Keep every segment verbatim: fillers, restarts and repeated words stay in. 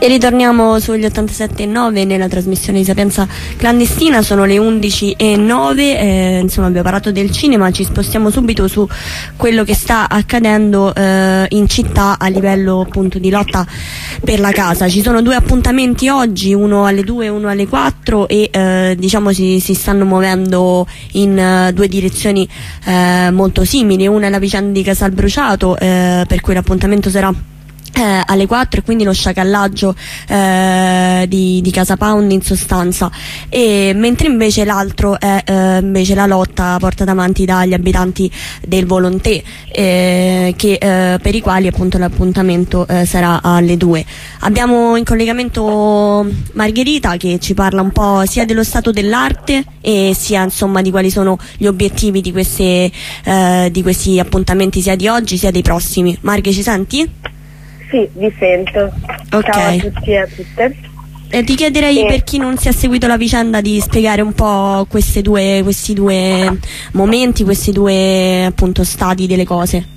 E ritorniamo sugli ottantasette e nove nella trasmissione di Sapienza Clandestina. Sono le undici e nove, eh, insomma abbiamo parlato del cinema, ci spostiamo subito su quello che sta accadendo eh, in città a livello appunto di lotta per la casa. Ci sono due appuntamenti oggi, uno alle due e uno alle quattro, e eh, diciamo si, si stanno muovendo in uh, due direzioni eh, molto simili. Una è la vicenda di Casalbruciato, eh, per cui l'appuntamento sarà Eh, alle quattro, e quindi lo sciacallaggio eh, di, di Casa Pound in sostanza, e mentre invece l'altro è eh, invece la lotta portata avanti dagli abitanti del Volontè, eh, che, eh, per i quali appunto l'appuntamento eh, sarà alle due. Abbiamo in collegamento Margherita che ci parla un po' sia dello stato dell'arte e sia insomma di quali sono gli obiettivi di, queste, eh, di questi appuntamenti, sia di oggi sia dei prossimi. Marghe, ci senti? Sì, vi sento. Okay. Ciao a tutti e a tutte. Eh, ti chiederei, e... per chi non si è seguito la vicenda, di spiegare un po' queste due, questi due momenti, questi due appunto stadi delle cose.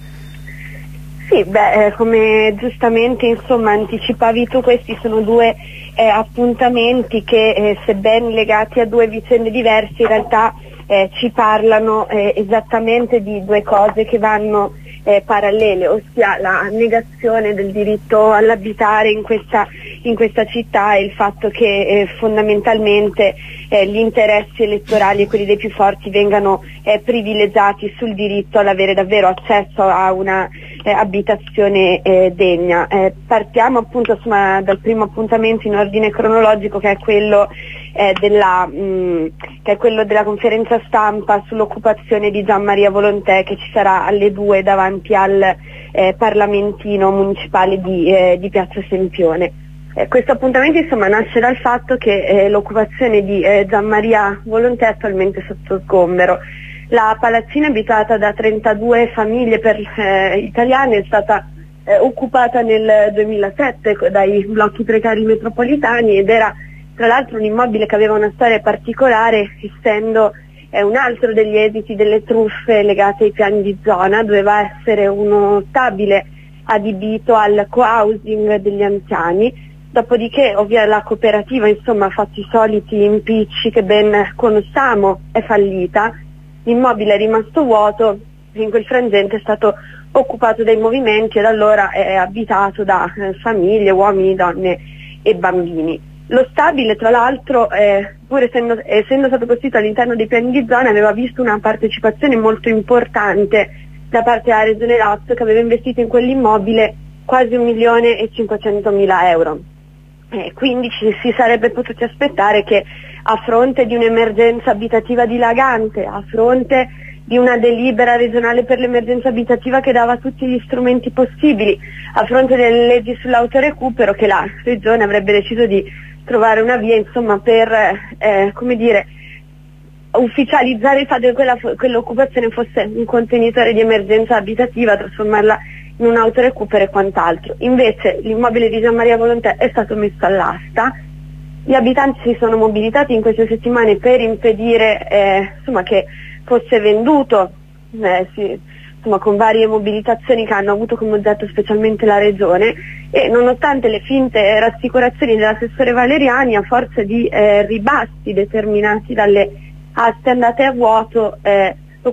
Sì, beh, eh, come giustamente insomma anticipavi tu, questi sono due eh, appuntamenti che eh, sebbene legati a due vicende diverse in realtà eh, ci parlano eh, esattamente di due cose che vanno Eh, parallele, ossia la negazione del diritto all'abitare in questa, in questa città e il fatto che eh, fondamentalmente eh, gli interessi elettorali e quelli dei più forti vengano eh, privilegiati sul diritto all'avere davvero accesso a una eh, abitazione eh, degna. Eh, partiamo appunto insomma, dal primo appuntamento in ordine cronologico, che è quello Eh, della, mh, che è quello della conferenza stampa sull'occupazione di Gian Maria Volontè, che ci sarà alle due davanti al eh, Parlamentino municipale di, eh, di Piazza Sempione. Eh, questo appuntamento insomma nasce dal fatto che eh, l'occupazione di eh, Gian Maria Volontè è attualmente sotto sgombero. La palazzina, abitata da trentadue famiglie per, eh, italiane, è stata eh, occupata nel duemilasette dai blocchi precari metropolitani ed era tra l'altro un immobile che aveva una storia particolare, essendo eh, un altro degli esiti delle truffe legate ai piani di zona. Doveva essere uno stabile adibito al co-housing degli anziani, dopodiché ovvia la cooperativa insomma ha fatto i soliti impicci che ben conosciamo, è fallita, l'immobile è rimasto vuoto, in quel frangente è stato occupato dai movimenti e da allora è abitato da eh, famiglie, uomini, donne e bambini. Lo stabile, tra l'altro, eh, pur essendo, essendo stato costruito all'interno dei piani di zona, aveva visto una partecipazione molto importante da parte della Regione Lazio, che aveva investito in quell'immobile quasi un milione e cinquecentomila euro. Eh, quindi ci si sarebbe potuti aspettare che, a fronte di un'emergenza abitativa dilagante, a fronte di una delibera regionale per l'emergenza abitativa che dava tutti gli strumenti possibili, a fronte delle leggi sull'autorecupero, che la Regione avrebbe deciso di trovare una via insomma per eh, come dire ufficializzare il fatto che quella, quell'occupazione fosse un contenitore di emergenza abitativa, trasformarla in un autorecupero e quant'altro. Invece l'immobile di Gian Maria Volontè è stato messo all'asta, gli abitanti si sono mobilitati in queste settimane per impedire eh, insomma, che fosse venduto, eh, sì, insomma, con varie mobilitazioni che hanno avuto come oggetto specialmente la Regione, e nonostante le finte rassicurazioni dell'assessore Valeriani, a forza di eh, ribassi determinati dalle aste andate a vuoto, eh,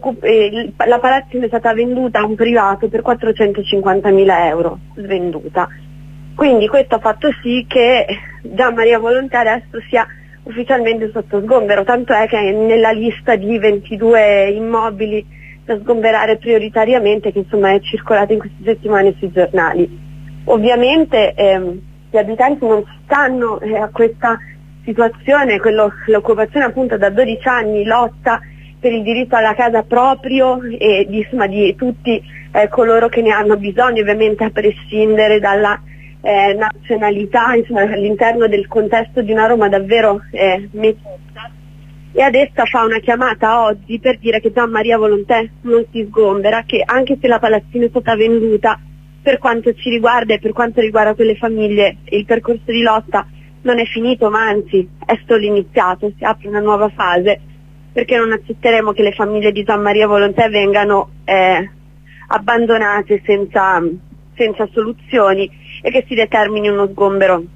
eh, la palazzina è stata venduta a un privato per quattrocentocinquantamila euro, svenduta. Quindi questo ha fatto sì che Gian Maria Volontè adesso sia ufficialmente sotto sgombero, tanto è che è nella lista di ventidue immobili da sgomberare prioritariamente, che insomma è circolata in queste settimane sui giornali. Ovviamente ehm, gli abitanti non stanno eh, a questa situazione, quello, l'occupazione appunto da dodici anni lotta per il diritto alla casa proprio e di, insomma, di tutti eh, coloro che ne hanno bisogno, ovviamente a prescindere dalla eh, nazionalità, insomma, all'interno del contesto di una Roma davvero eh, messa. E adesso fa una chiamata oggi per dire che Gian Maria Volontè non si sgombera, che anche se la palazzina è stata venduta, per quanto ci riguarda e per quanto riguarda quelle famiglie, il percorso di lotta non è finito, ma anzi è solo iniziato, si apre una nuova fase, perché non accetteremo che le famiglie di Gian Maria Volontè vengano eh, abbandonate senza, senza soluzioni e che si determini uno sgombero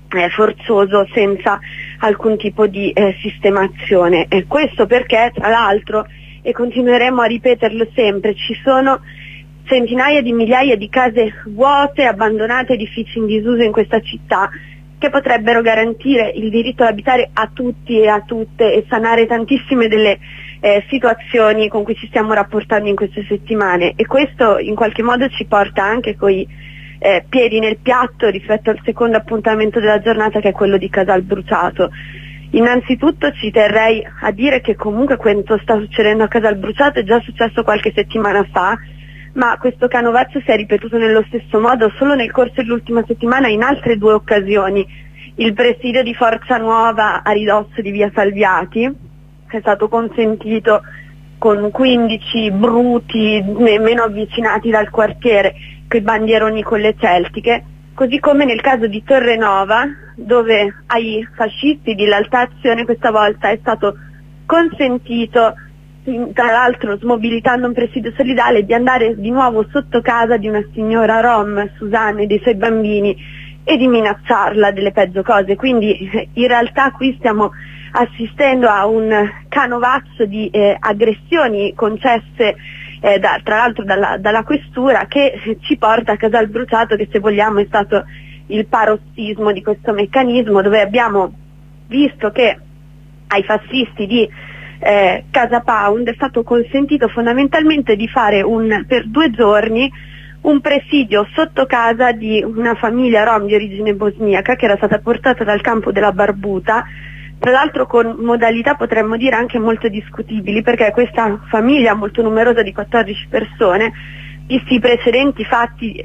eh, forzoso senza alcun tipo di eh, sistemazione. E questo perché, tra l'altro, e continueremo a ripeterlo sempre, ci sono centinaia di migliaia di case vuote, abbandonate, edifici in disuso in questa città, che potrebbero garantire il diritto ad abitare a tutti e a tutte e sanare tantissime delle eh, situazioni con cui ci stiamo rapportando in queste settimane. E questo in qualche modo ci porta anche coi eh, piedi nel piatto rispetto al secondo appuntamento della giornata, che è quello di Casal Bruciato. Innanzitutto ci terrei a dire che comunque quanto sta succedendo a Casal Bruciato è già successo qualche settimana fa, ma questo canovaccio si è ripetuto nello stesso modo solo nel corso dell'ultima settimana in altre due occasioni. Il presidio di Forza Nuova a ridosso di via Salviati, che è stato consentito con quindici bruti meno avvicinati dal quartiere, coi bandieroni con le celtiche, così come nel caso di Torrenova, dove ai fascisti di Lealtà Azione questa volta è stato consentito, tra l'altro smobilitando un presidio solidale, di andare di nuovo sotto casa di una signora rom, Susanna, e dei suoi bambini e di minacciarla delle peggio cose. Quindi in realtà qui stiamo assistendo a un canovaccio di eh, aggressioni concesse eh, da, tra l'altro dalla, dalla questura, che ci porta a Casal Bruciato, che se vogliamo è stato il parossismo di questo meccanismo, dove abbiamo visto che ai fascisti di eh, Casa Pound è stato consentito fondamentalmente di fare un, per due giorni un presidio sotto casa di una famiglia rom di origine bosniaca che era stata portata dal campo della Barbuta, tra l'altro con modalità potremmo dire anche molto discutibili, perché questa famiglia molto numerosa di quattordici persone, visti i precedenti fatti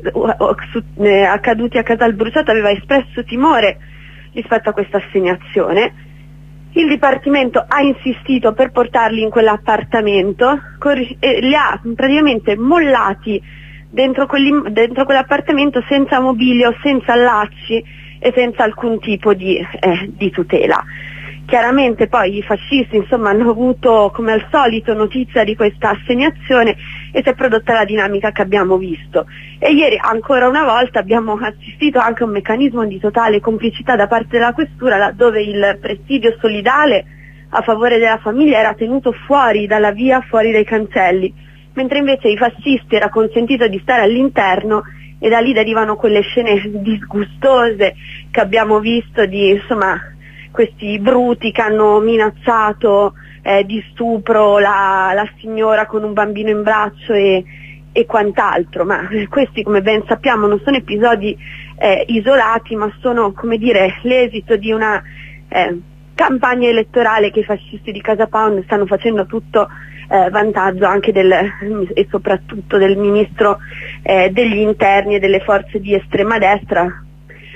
eh, accaduti a Casal Bruciato, aveva espresso timore rispetto a questa assegnazione. Il Dipartimento ha insistito per portarli in quell'appartamento e li ha praticamente mollati dentro, dentro quell'appartamento senza mobilio, senza allacci e senza alcun tipo di, eh, di tutela. Chiaramente poi i fascisti insomma hanno avuto come al solito notizia di questa assegnazione e si è prodotta la dinamica che abbiamo visto. E ieri ancora una volta abbiamo assistito anche a un meccanismo di totale complicità da parte della questura, laddove il presidio solidale a favore della famiglia era tenuto fuori dalla via, fuori dai cancelli, mentre invece ai fascisti era consentito di stare all'interno, e da lì derivano quelle scene disgustose che abbiamo visto di insomma questi bruti che hanno minacciato eh, di stupro la, la signora con un bambino in braccio e, e quant'altro. Ma questi, come ben sappiamo, non sono episodi eh, isolati, ma sono, come dire, l'esito di una eh, campagna elettorale che i fascisti di Casa Pound stanno facendo a tutto eh, vantaggio anche del, e soprattutto del ministro eh, degli interni e delle forze di estrema destra.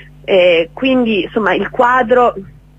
Eh, quindi insomma il quadro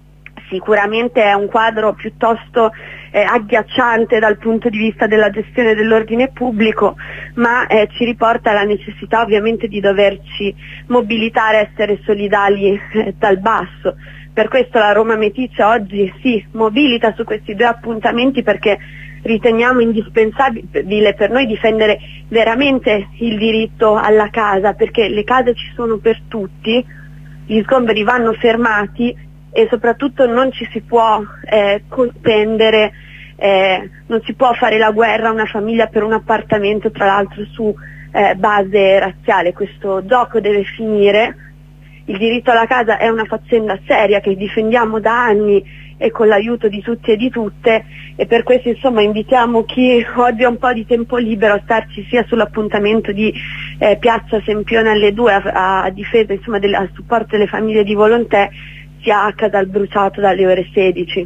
sicuramente è un quadro piuttosto eh, agghiacciante dal punto di vista della gestione dell'ordine pubblico, ma eh, ci riporta alla necessità ovviamente di doverci mobilitare, essere solidali eh, dal basso. Per questo la Roma Meticcia oggi si mobilita su questi due appuntamenti, perché riteniamo indispensabile per noi difendere veramente il diritto alla casa, perché le case ci sono per tutti, gli sgomberi vanno fermati e soprattutto non ci si può eh, contendere, eh, non si può fare la guerra a una famiglia per un appartamento, tra l'altro su eh, base razziale. Questo gioco deve finire. Il diritto alla casa è una faccenda seria che difendiamo da anni e con l'aiuto di tutti e di tutte, e per questo insomma invitiamo chi oggi ha un po' di tempo libero a starci sia sull'appuntamento di eh, Piazza Sempione alle due a, a difesa insomma del, a supporto delle famiglie di volontà, sia a Casal Bruciato dalle ore sedici.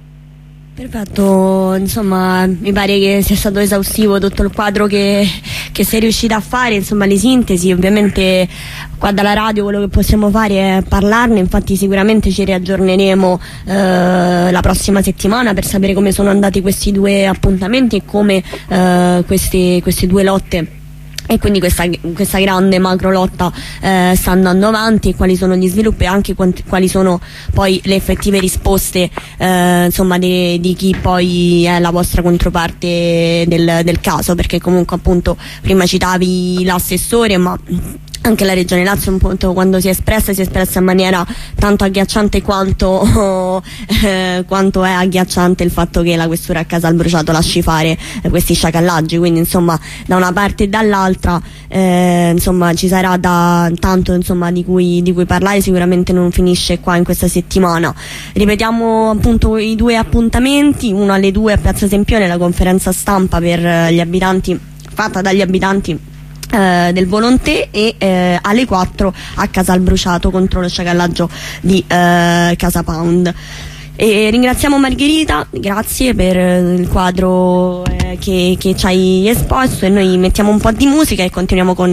Perfetto, insomma mi pare che sia stato esaustivo tutto il quadro che, che sei riuscita a fare, insomma le sintesi. Ovviamente qua dalla radio quello che possiamo fare è parlarne, infatti sicuramente ci riaggiorneremo eh, la prossima settimana per sapere come sono andati questi due appuntamenti e come eh, queste, queste due lotte e quindi questa, questa grande macro lotta eh, sta andando avanti, quali sono gli sviluppi e anche quanti, quali sono poi le effettive risposte eh, insomma di, di chi poi è la vostra controparte del, del caso, perché comunque appunto prima citavi l'assessore, ma anche la Regione Lazio un punto, quando si è espressa si è espressa in maniera tanto agghiacciante quanto, eh, quanto è agghiacciante il fatto che la questura a Casalbruciato lasci fare eh, questi sciacallaggi, quindi insomma da una parte e dall'altra eh, insomma ci sarà da tanto insomma di cui, di cui parlare, sicuramente non finisce qua in questa settimana. Ripetiamo appunto i due appuntamenti: uno alle due a Piazza Sempione, la conferenza stampa per eh, gli abitanti, fatta dagli abitanti Eh, del Volontè, e eh, alle quattro a Casalbruciato contro lo sciacallaggio di eh, Casa Pound. E ringraziamo Margherita, grazie per eh, il quadro eh, che, che ci hai esposto, e noi mettiamo un po' di musica e continuiamo con